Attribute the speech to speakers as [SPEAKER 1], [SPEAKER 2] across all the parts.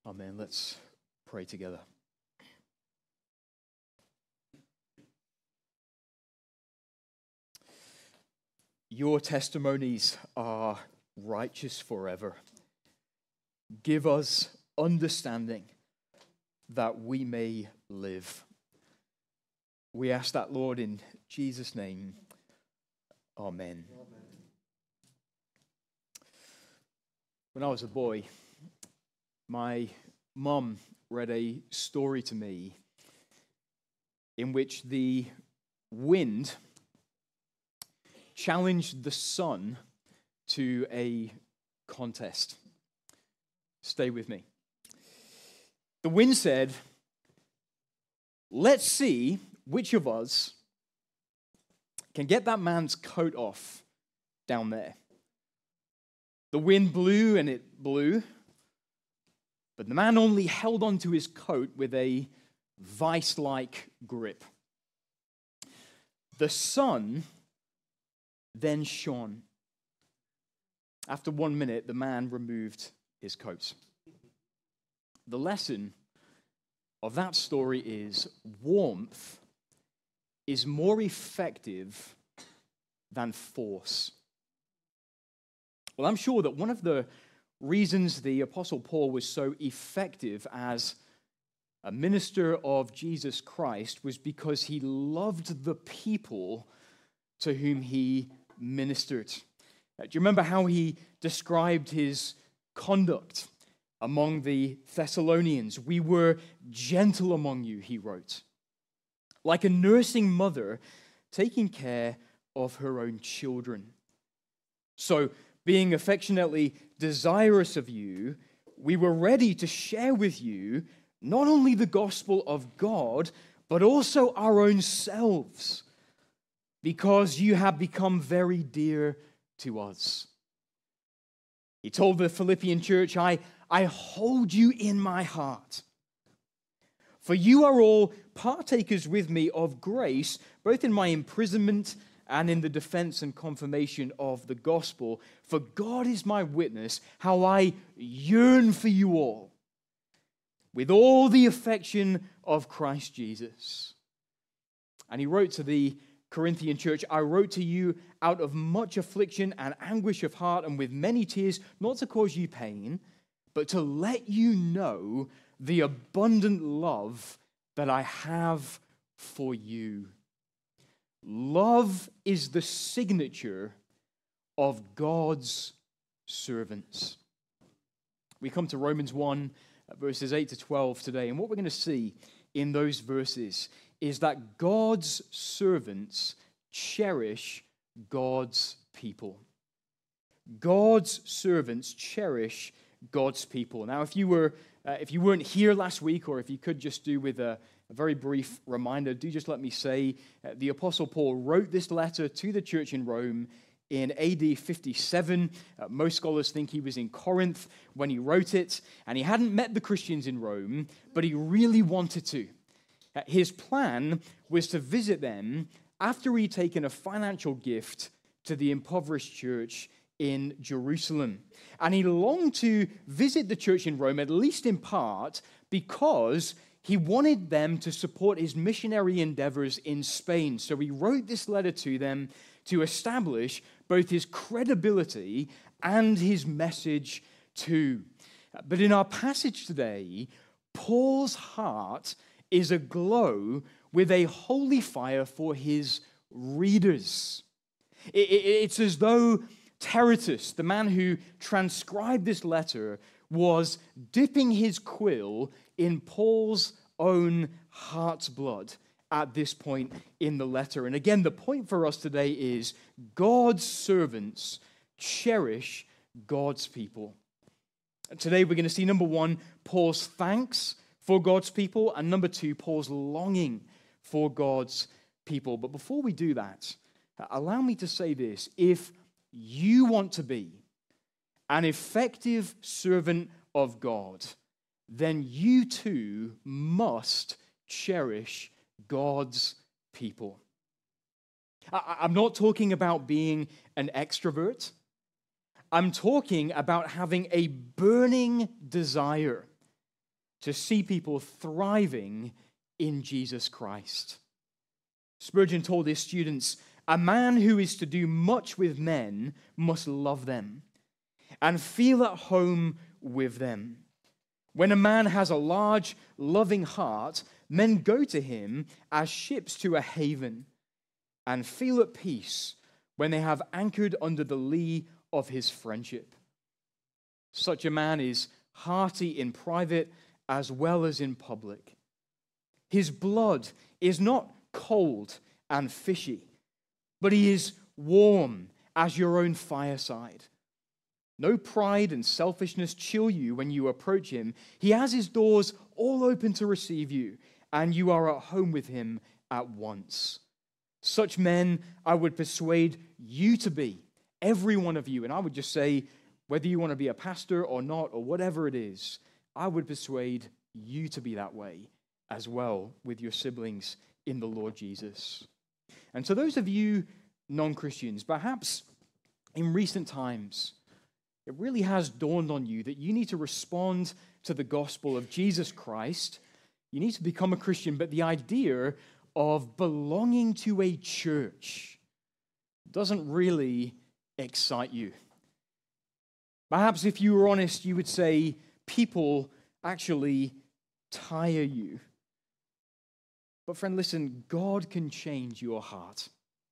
[SPEAKER 1] Amen. Let's pray together. Your testimonies are righteous forever. Give us understanding that we may live. We ask that, Lord, in Jesus' name. Amen. When I was a boy, my mum read a story to me in which the wind challenged the sun to a contest. Stay with me. The wind said, "Let's see which of us can get that man's coat off down there." The wind blew and it blew, but the man only held onto his coat with a vice-like grip. The sun then shone. After 1 minute, the man removed his coat. The lesson of that story is warmth is more effective than force. Well, I'm sure that one of the reasons the Apostle Paul was so effective as a minister of Jesus Christ was because he loved the people to whom he ministered. Do you remember how he described his conduct among the Thessalonians? "We were gentle among you," he wrote, "like a nursing mother taking care of her own children. So, being affectionately desirous of you, we were ready to share with you not only the gospel of God, but also our own selves, because you have become very dear to us." He told the Philippian church, I hold you in my heart, for you are all partakers with me of grace, both in my imprisonment and in the defense and confirmation of the gospel. For God is my witness, how I yearn for you all, with all the affection of Christ Jesus. And he wrote to the Corinthian church, "I wrote to you out of much affliction and anguish of heart and with many tears, not to cause you pain, but to let you know the abundant love that I have for you." Love is the signature of God's servants. We come to Romans 1, verses 8 to 12 today, and what we're going to see in those verses is that God's servants cherish God's people. God's servants cherish God's people. Now, if you weren't here last week, or if you could just do with a very brief reminder, do just let me say the Apostle Paul wrote this letter to the church in Rome in AD 57. Most scholars think he was in Corinth when he wrote it, and he hadn't met the Christians in Rome, but he really wanted to. His plan was to visit them after he'd taken a financial gift to the impoverished church in Jerusalem. And he longed to visit the church in Rome, at least in part, because he wanted them to support his missionary endeavors in Spain. So he wrote this letter to them to establish both his credibility and his message too. But in our passage today, Paul's heart is aglow with a holy fire for his readers. It's as though Tertius, the man who transcribed this letter, was dipping his quill in Paul's own heart's blood at this point in the letter. And again, the point for us today is God's servants cherish God's people. And today we're going to see, number one, Paul's thanks for God's people, and number two, Paul's longing for God's people. But before we do that, allow me to say this. If you want to be an effective servant of God, then you too must cherish God's people. I'm not talking about being an extrovert. I'm talking about having a burning desire to see people thriving in Jesus Christ. Spurgeon told his students, "A man who is to do much with men must love them and feel at home with them. When a man has a large, loving heart, men go to him as ships to a haven and feel at peace when they have anchored under the lee of his friendship. Such a man is hearty in private as well as in public. His blood is not cold and fishy, but he is warm as your own fireside. No pride and selfishness chill you when you approach him. He has his doors all open to receive you, and you are at home with him at once. Such men I would persuade you to be, every one of you." And I would just say, whether you want to be a pastor or not, or whatever it is, I would persuade you to be that way as well with your siblings in the Lord Jesus. And to those of you non-Christians, perhaps in recent times, it really has dawned on you that you need to respond to the gospel of Jesus Christ. You need to become a Christian, but the idea of belonging to a church doesn't really excite you. Perhaps if you were honest, you would say people actually tire you. But friend, listen, God can change your heart.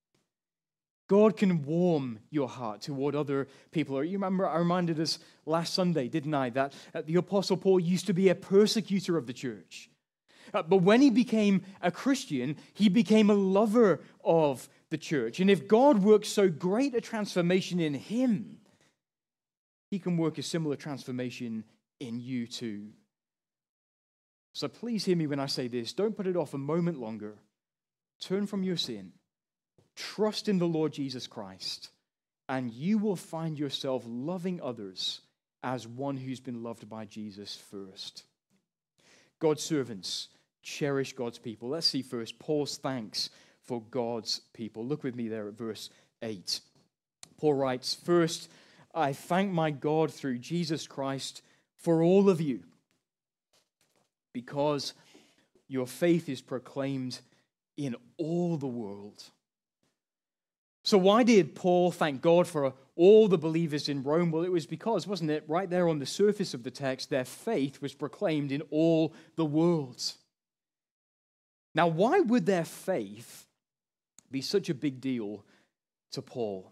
[SPEAKER 1] God can warm your heart toward other people. You remember, I reminded us last Sunday, didn't I, that the Apostle Paul used to be a persecutor of the church. But when he became a Christian, he became a lover of the church. And if God works so great a transformation in him, he can work a similar transformation in you too. So please hear me when I say this. Don't put it off a moment longer. Turn from your sin. Trust in the Lord Jesus Christ, and you will find yourself loving others as one who's been loved by Jesus first. God's servants cherish God's people. Let's see first Paul's thanks for God's people. Look with me there at verse 8. Paul writes, "First, I thank my God through Jesus Christ for all of you, because your faith is proclaimed in all the world." So why did Paul thank God for all the believers in Rome? Well, it was because, wasn't it, right there on the surface of the text, their faith was proclaimed in all the world. Now, why would their faith be such a big deal to Paul?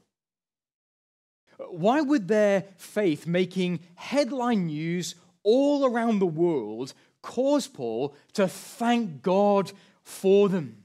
[SPEAKER 1] Why would their faith making headline news all around the world cause Paul to thank God for them?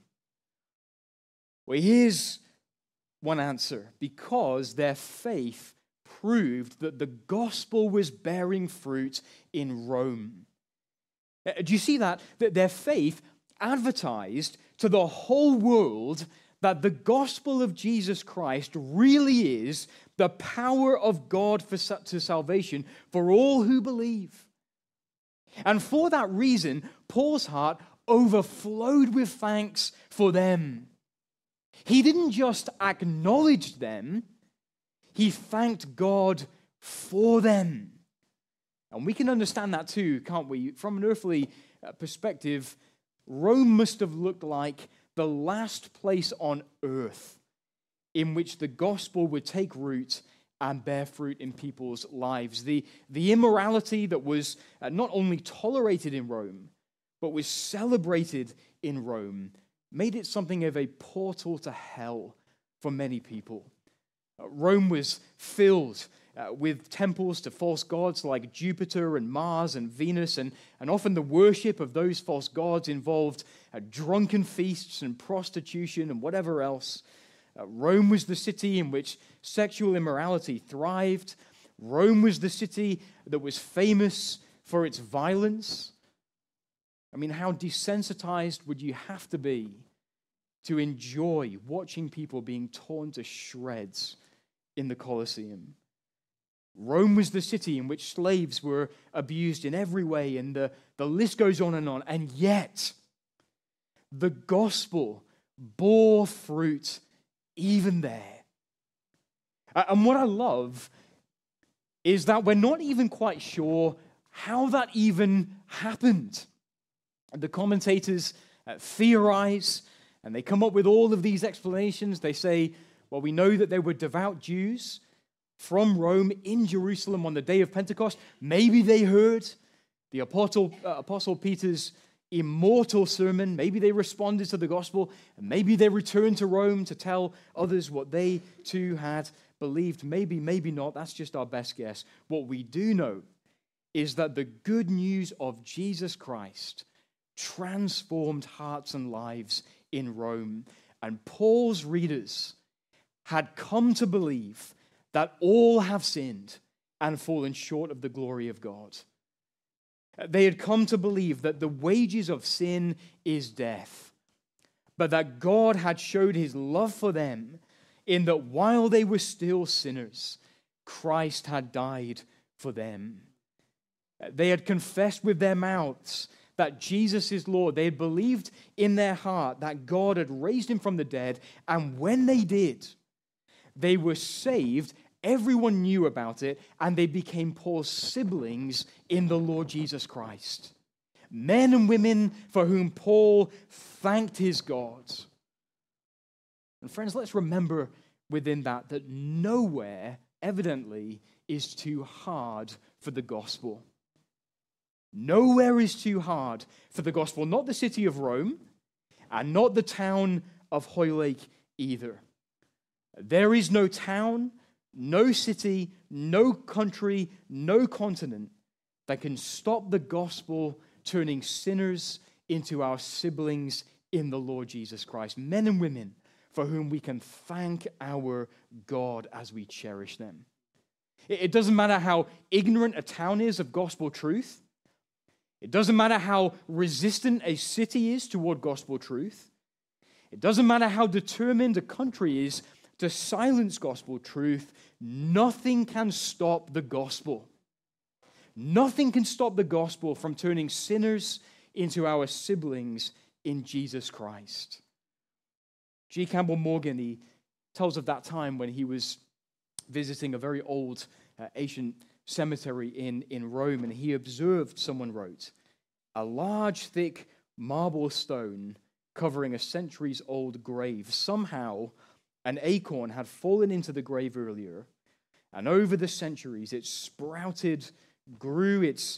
[SPEAKER 1] Well, here's one answer: because their faith proved that the gospel was bearing fruit in Rome. Do you see that? That their faith advertised to the whole world that the gospel of Jesus Christ really is the power of God to salvation for all who believe. And for that reason, Paul's heart overflowed with thanks for them. He didn't just acknowledge them, he thanked God for them. And we can understand that too, can't we? From an earthly perspective, Rome must have looked like the last place on earth in which the gospel would take root and bear fruit in people's lives. The immorality that was not only tolerated in Rome, but was celebrated in Rome, made it something of a portal to hell for many people. Rome was filled with temples to false gods like Jupiter and Mars and Venus, and often the worship of those false gods involved drunken feasts and prostitution and whatever else. Rome was the city in which sexual immorality thrived. Rome was the city that was famous for its violence. I mean, how desensitized would you have to be to enjoy watching people being torn to shreds in the Colosseum? Rome was the city in which slaves were abused in every way, and the list goes on. And yet, the gospel bore fruit even there. And what I love is that we're not even quite sure how that even happened. The commentators theorize, and they come up with all of these explanations. They say, well, we know that there were devout Jews from Rome in Jerusalem on the day of Pentecost. Maybe they heard the Apostle Peter's immortal sermon. Maybe they responded to the gospel, and maybe they returned to Rome to tell others what they too had believed. Maybe, maybe not. That's just our best guess. What we do know is that the good news of Jesus Christ transformed hearts and lives in Rome. And Paul's readers had come to believe that all have sinned and fallen short of the glory of God. They had come to believe that the wages of sin is death, but that God had showed his love for them in that while they were still sinners, Christ had died for them. They had confessed with their mouths that Jesus is Lord. They had believed in their heart that God had raised him from the dead, and when they did, they were saved. Everyone knew about it, and they became Paul's siblings in the Lord Jesus Christ. Men and women for whom Paul thanked his God. And friends, let's remember within that nowhere, evidently, is too hard for the gospel. Nowhere is too hard for the gospel. Not the city of Rome, and not the town of Hoylake either. There is no town, no city, no country, no continent that can stop the gospel turning sinners into our siblings in the Lord Jesus Christ. Men and women for whom we can thank our God as we cherish them. It doesn't matter how ignorant a town is of gospel truth. It doesn't matter how resistant a city is toward gospel truth. It doesn't matter how determined a country is to silence gospel truth. Nothing can stop the gospel. Nothing can stop the gospel from turning sinners into our siblings in Jesus Christ. G. Campbell Morgan, he tells of that time when he was visiting a very old ancient cemetery in Rome, and he observed, someone wrote, a large, thick marble stone covering a centuries-old grave. Somehow, an acorn had fallen into the grave earlier, and over the centuries, it sprouted, grew its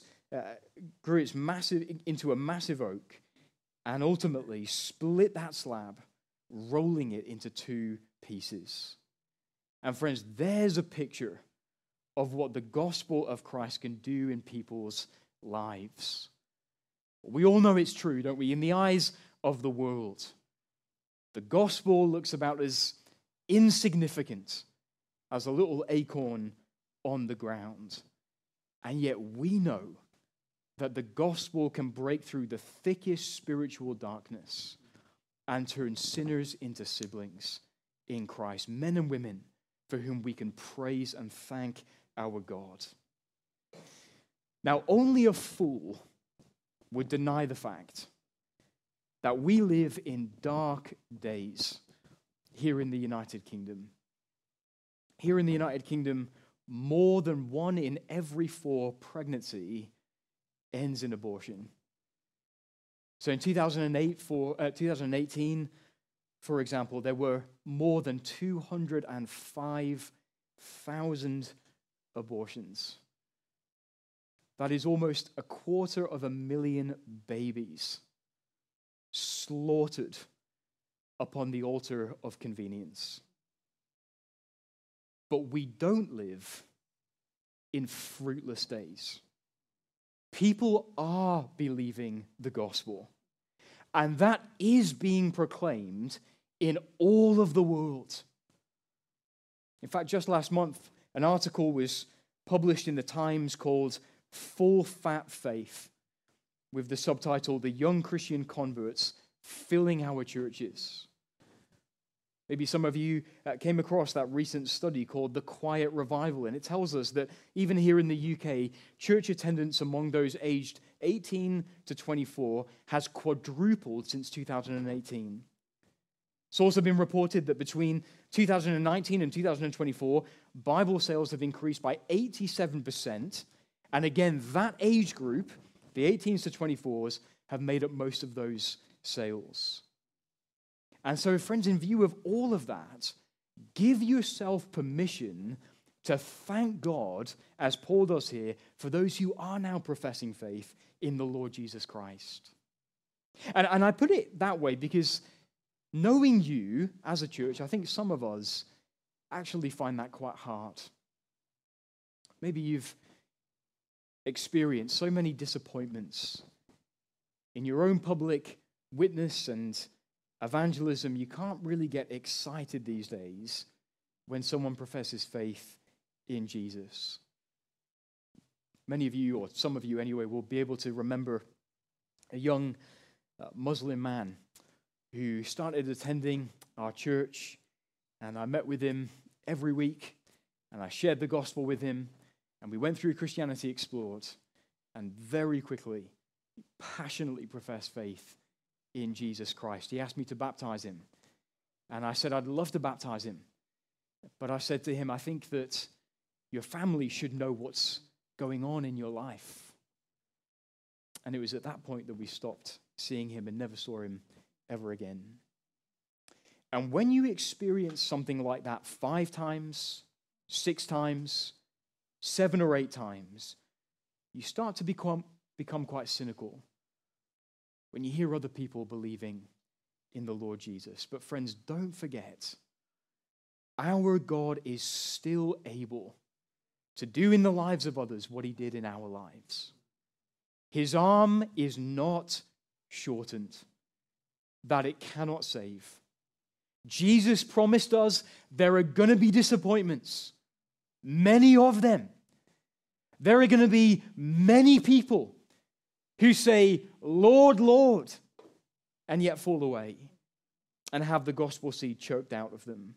[SPEAKER 1] massive into a massive oak, and ultimately split that slab, rolling it into two pieces. And friends, there's a picture of what the gospel of Christ can do in people's lives. We all know it's true, don't we? In the eyes of the world, the gospel looks about as insignificant as a little acorn on the ground. And yet we know that the gospel can break through the thickest spiritual darkness and turn sinners into siblings in Christ, men and women for whom we can praise and thank our God. Now, only a fool would deny the fact that we live in dark days here in the United Kingdom. Here in the United Kingdom, more than 1 in every 4 pregnancy ends in abortion. So in 2018, for example, there were more than 205,000 abortions. That is almost 250,000 babies slaughtered upon the altar of convenience. But we don't live in fruitless days. People are believing the gospel, and that is being proclaimed in all of the world. In fact, just last month, an article was published in the Times called Full Fat Faith, with the subtitle, The Young Christian Converts Filling Our Churches. Maybe some of you came across that recent study called The Quiet Revival, and it tells us that even here in the UK, church attendance among those aged 18 to 24 has quadrupled since 2018. It's also been reported that between 2019 and 2024, Bible sales have increased by 87%, And again, that age group, the 18s to 24s, have made up most of those sales. And so, friends, in view of all of that, give yourself permission to thank God, as Paul does here, for those who are now professing faith in the Lord Jesus Christ. And I put it that way because knowing you as a church, I think some of us actually find that quite hard. Maybe you've experienced so many disappointments in your own public witness and evangelism, you can't really get excited these days when someone professes faith in Jesus. Many of you, or some of you anyway, will be able to remember a young Muslim man who started attending our church, and I met with him every week, and I shared the gospel with him, and we went through Christianity Explored, and very quickly, passionately professed faith in Jesus Christ. He asked me to baptize him, and I said I'd love to baptize him, but I said to him, I think that your family should know what's going on in your life. And it was at that point that we stopped seeing him and never saw him ever again. And when you experience something like that 5 times, 6 times, 7 or 8 times, you start to become quite cynical when you hear other people believing in the Lord Jesus. But friends, don't forget, our God is still able to do in the lives of others what he did in our lives. His arm is not shortened, that it cannot save. Jesus promised us there are going to be disappointments, many of them. There are going to be many people who say, Lord, Lord, and yet fall away and have the gospel seed choked out of them.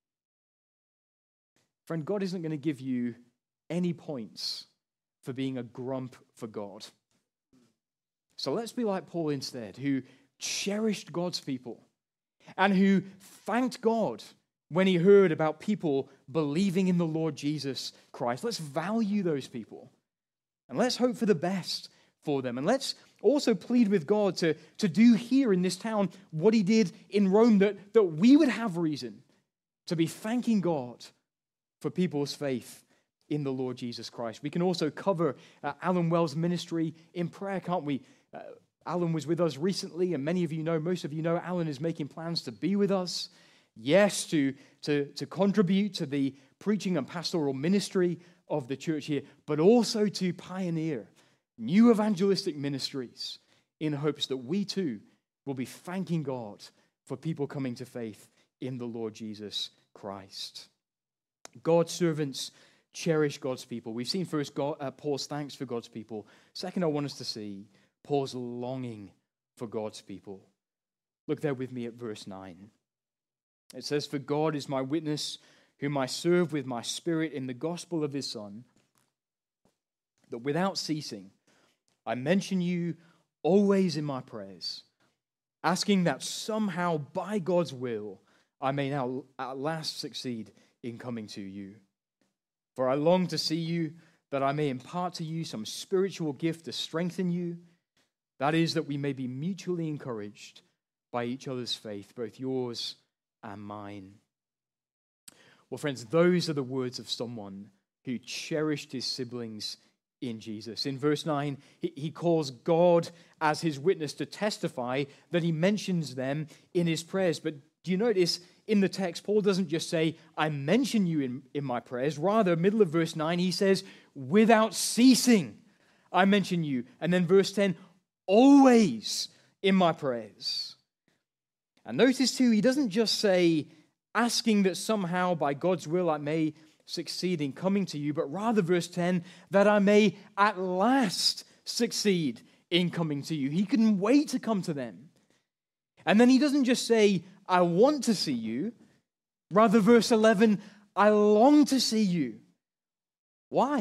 [SPEAKER 1] Friend, God isn't going to give you any points for being a grump for God. So let's be like Paul instead, who cherished God's people and who thanked God when he heard about people believing in the Lord Jesus Christ. Let's value those people and let's hope for the best for them. And let's also plead with God to do here in this town what he did in Rome, that we would have reason to be thanking God for people's faith in the Lord Jesus Christ. We can also cover Alan Wells' ministry in prayer, can't we? Alan was with us recently, and many of you know, most of you know, Alan is making plans to be with us. Yes, to contribute to the preaching and pastoral ministry of the church here, but also to pioneer new evangelistic ministries in hopes that we too will be thanking God for people coming to faith in the Lord Jesus Christ. God's servants cherish God's people. We've seen first Paul's thanks for God's people. Second, I want us to see Paul's longing for God's people. Look there with me at verse 9. It says, "For God is my witness, whom I serve with my spirit in the gospel of his Son, that without ceasing I mention you always in my prayers, asking that somehow by God's will I may now at last succeed in coming to you. For I long to see you, that I may impart to you some spiritual gift to strengthen you, that is, that we may be mutually encouraged by each other's faith, both yours and mine." Well, friends, those are the words of someone who cherished his siblings in Jesus. In verse 9, he calls God as his witness to testify that he mentions them in his prayers. But do you notice in the text, Paul doesn't just say, I mention you in my prayers. Rather, middle of verse 9, he says, without ceasing, I mention you. And then verse 10, always in my prayers. And notice too, he doesn't just say, asking that somehow by God's will I may succeed in coming to you, but rather, verse 10, that I may at last succeed in coming to you. He couldn't wait to come to them. And then he doesn't just say, I want to see you. Rather, verse 11, I long to see you. Why?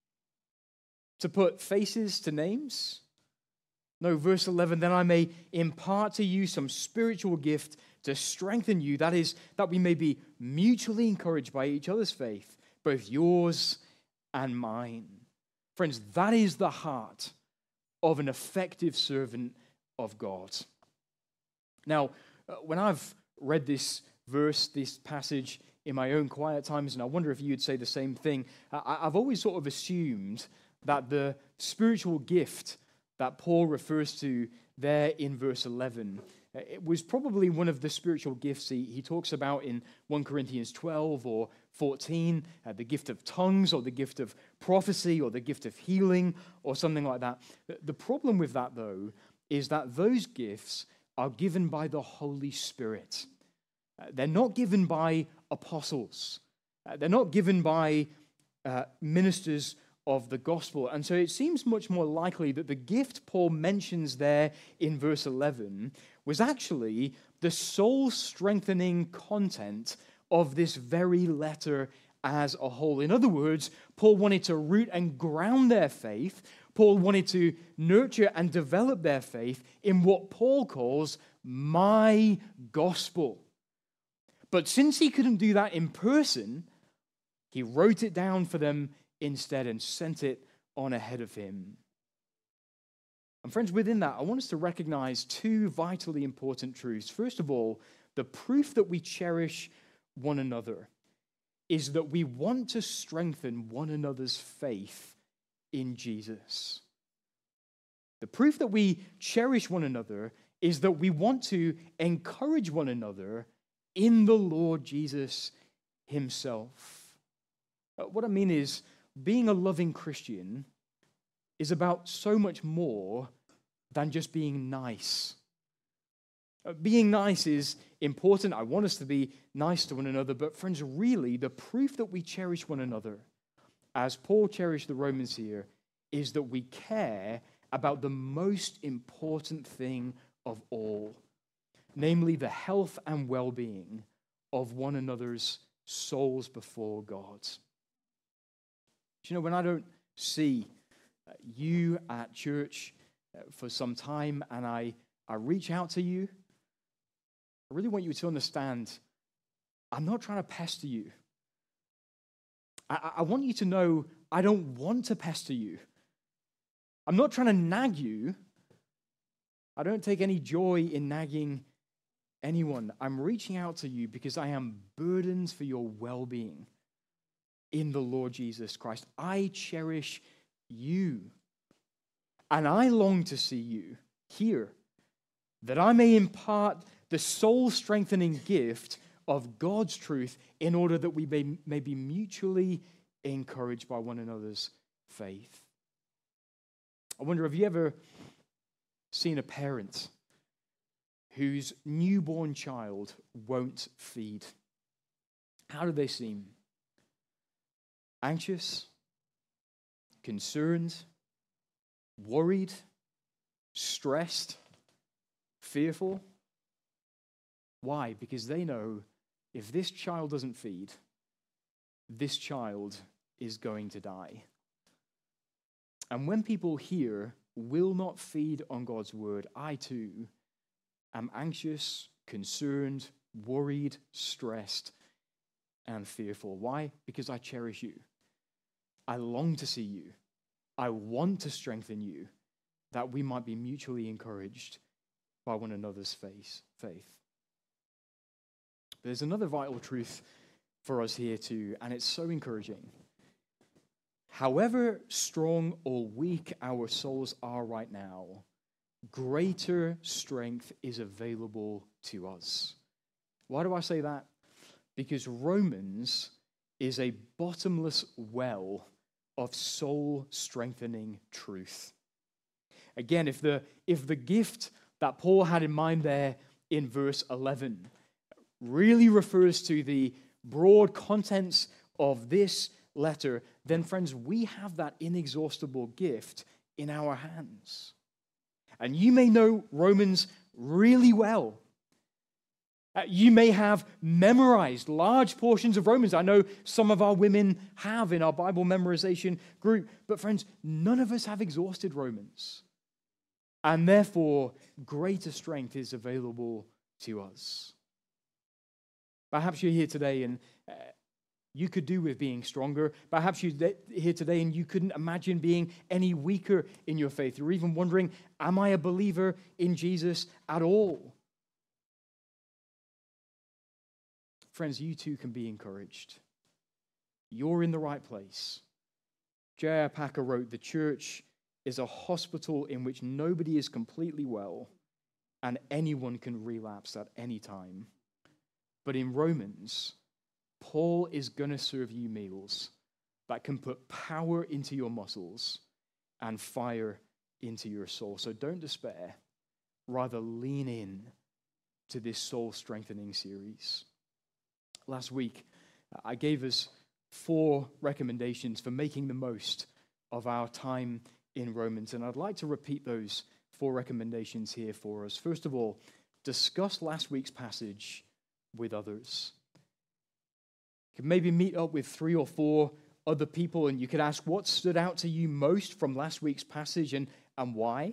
[SPEAKER 1] To put faces to names? No, verse 11, that I may impart to you some spiritual gift to strengthen you, that is, that we may be mutually encouraged by each other's faith, both yours and mine. Friends, that is the heart of an effective servant of God. Now, when I've read this verse, this passage in my own quiet times, and I wonder if you'd say the same thing, I've always sort of assumed that the spiritual gift that Paul refers to there in verse 11, it was probably one of the spiritual gifts he talks about in 1 Corinthians 12 or 14, the gift of tongues or the gift of prophecy or the gift of healing or something like that. The problem with that, though, is that those gifts are given by the Holy Spirit. They're not given by apostles. They're not given by ministers of the gospel. And so it seems much more likely that the gift Paul mentions there in verse 11 was actually the soul-strengthening content of this very letter as a whole. In other words, Paul wanted to root and ground their faith. Paul wanted to nurture and develop their faith in what Paul calls my gospel. But since he couldn't do that in person, he wrote it down for them instead and sent it on ahead of him. And friends, within that, I want us to recognize two vitally important truths. First of all, the proof that we cherish one another is that we want to strengthen one another's faith in Jesus. The proof that we cherish one another is that we want to encourage one another in the Lord Jesus himself. What I mean is, being a loving Christian is about so much more than just being nice. Being nice is important. I want us to be nice to one another. But friends, really, the proof that we cherish one another, as Paul cherished the Romans here, is that we care about the most important thing of all, namely the health and well-being of one another's souls before God. Do you know, when I don't see you at church for some time and I reach out to you, I really want you to understand I'm not trying to pester you. I want you to know I don't want to pester you. I'm not trying to nag you. I don't take any joy in nagging anyone. I'm reaching out to you because I am burdened for your well-being in the Lord Jesus Christ. I cherish you, and I long to see you here, that I may impart the soul-strengthening gift of God's truth in order that we may be mutually encouraged by one another's faith. I wonder, have you ever seen a parent whose newborn child won't feed? How do they seem? Anxious, concerned, worried, stressed, fearful. Why? Because they know if this child doesn't feed, this child is going to die. And when people here will not feed on God's word, I too am anxious, concerned, worried, stressed, and fearful. Why? Because I cherish you. I long to see you. I want to strengthen you, that we might be mutually encouraged by one another's faith. There's another vital truth for us here too, and it's so encouraging. However strong or weak our souls are right now, greater strength is available to us. Why do I say that? Because Romans is a bottomless well of soul-strengthening truth. Again, if the gift that Paul had in mind there in verse 11 really refers to the broad contents of this letter, then friends, we have that inexhaustible gift in our hands. And you may know Romans really well. You may have memorized large portions of Romans. I know some of our women have in our Bible memorization group. But friends, none of us have exhausted Romans. And therefore, greater strength is available to us. Perhaps you're here today and you could do with being stronger. Perhaps you're here today and you couldn't imagine being any weaker in your faith. You're even wondering, am I a believer in Jesus at all? Friends, you too can be encouraged. You're in the right place. J.I. Packer wrote, "The church is a hospital in which nobody is completely well and anyone can relapse at any time. But in Romans, Paul is going to serve you meals that can put power into your muscles and fire into your soul. So don't despair. Rather, lean in to this soul-strengthening series." Last week, I gave us 4 recommendations for making the most of our time in Romans, and I'd like to repeat those 4 recommendations here for us. First of all, discuss last week's passage with others. You could maybe meet up with 3 or 4 other people, and you could ask what stood out to you most from last week's passage and why.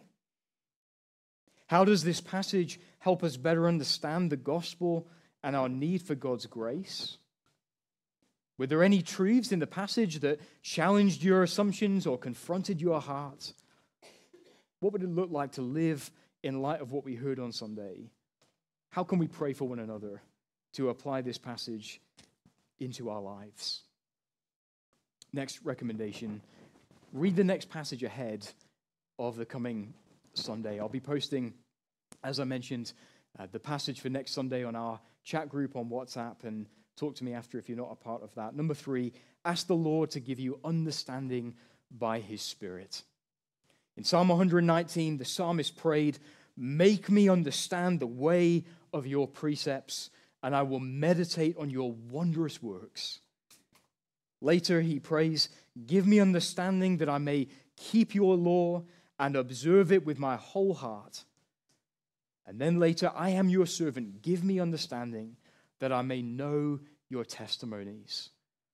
[SPEAKER 1] How does this passage help us better understand the gospel and our need for God's grace? Were there any truths in the passage that challenged your assumptions or confronted your heart? What would it look like to live in light of what we heard on Sunday? How can we pray for one another to apply this passage into our lives? Next recommendation, read the next passage ahead of the coming Sunday. I'll be posting, as I mentioned, the passage for next Sunday on our chat group on WhatsApp, and talk to me after if you're not a part of that. Number 3, ask the Lord to give you understanding by his Spirit. In Psalm 119, the psalmist prayed, "Make me understand the way of your precepts, and I will meditate on your wondrous works." Later, he prays, "Give me understanding that I may keep your law and observe it with my whole heart." And then later, "I am your servant. Give me understanding that I may know your testimonies."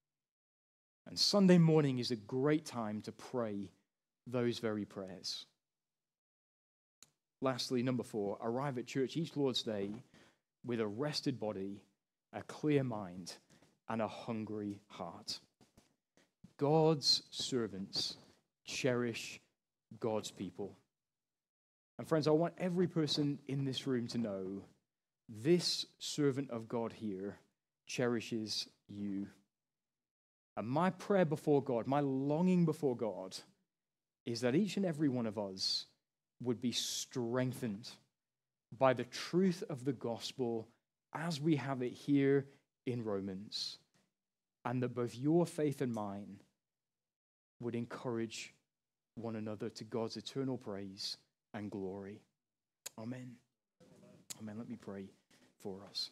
[SPEAKER 1] And Sunday morning is a great time to pray those very prayers. Lastly, number 4, arrive at church each Lord's Day with a rested body, a clear mind, and a hungry heart. God's servants cherish God's people. And friends, I want every person in this room to know this servant of God here cherishes you. And my prayer before God, my longing before God, is that each and every one of us would be strengthened by the truth of the gospel as we have it here in Romans, and that both your faith and mine would encourage one another to God's eternal praise and glory. Amen. Amen. Let me pray for us.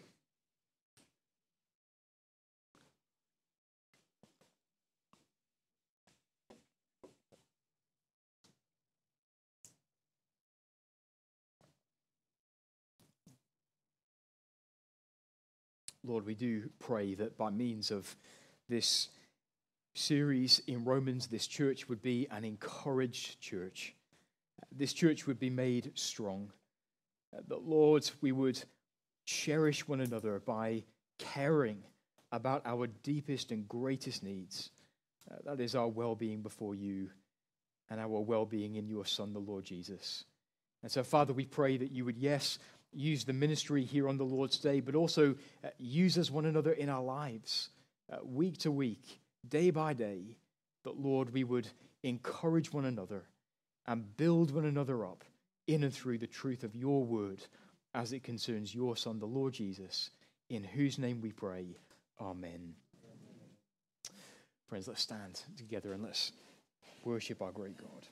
[SPEAKER 1] Lord, we do pray that by means of this series in Romans, this church would be an encouraged church. This church would be made strong. That, Lord, we would cherish one another by caring about our deepest and greatest needs. That is our well-being before you and our well-being in your Son, the Lord Jesus. And so, Father, we pray that you would, yes, use the ministry here on the Lord's Day, but also use us one another in our lives, week to week, day by day, that, Lord, we would encourage one another and build one another up in and through the truth of your word as it concerns your Son, the Lord Jesus, in whose name we pray. Amen. Friends, let's stand together and let's worship our great God.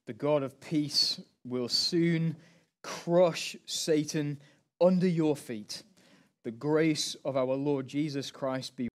[SPEAKER 1] The God of peace will soon crush Satan under your feet. The grace of our Lord Jesus Christ be